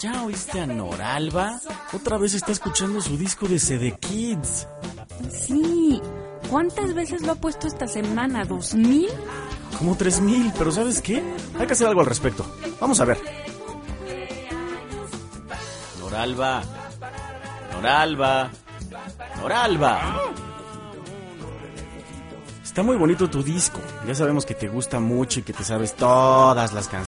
¿Ya oíste a Noralba? Otra vez está escuchando su disco de CD Kids. Sí. ¿Cuántas veces lo ha puesto esta semana? ¿2,000? Como 3,000, pero ¿sabes qué? Hay que hacer algo al respecto. Vamos a ver. Noralba. Noralba. Noralba. Está muy bonito tu disco. Ya sabemos que te gusta mucho y que te sabes todas las canciones.